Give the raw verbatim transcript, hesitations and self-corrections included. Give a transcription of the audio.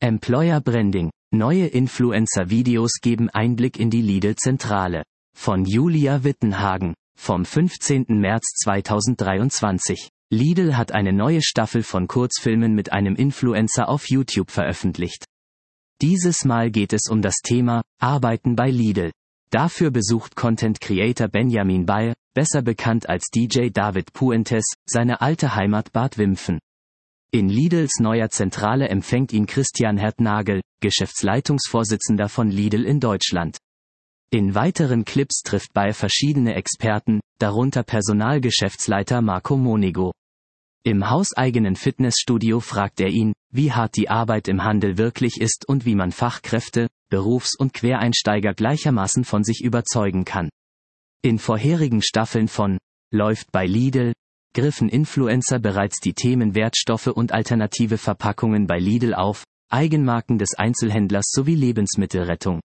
Employer Branding. Neue Influencer-Videos geben Einblick in die Lidl-Zentrale. Von Julia Wittenhagen. Vom fünfzehnten März zweitausenddreiundzwanzig. Lidl hat eine neue Staffel von Kurzfilmen mit einem Influencer auf YouTube veröffentlicht. Dieses Mal geht es um das Thema Arbeiten bei Lidl. Dafür besucht Content Creator Benjamin Bayer, besser bekannt als D J David Puentes, seine alte Heimat Bad Wimpfen. In Lidls neuer Zentrale empfängt ihn Christian Herdnagel, Geschäftsleitungsvorsitzender von Lidl in Deutschland. In weiteren Clips trifft Bayer verschiedene Experten, darunter Personalgeschäftsleiter Marco Monego. Im hauseigenen Fitnessstudio fragt er ihn, wie hart die Arbeit im Handel wirklich ist und wie man Fachkräfte, Berufs- und Quereinsteiger gleichermaßen von sich überzeugen kann. In vorherigen Staffeln von Läuft bei Lidl griffen Influencer bereits die Themen Wertstoffe und alternative Verpackungen bei Lidl auf, Eigenmarken des Einzelhändlers sowie Lebensmittelrettung.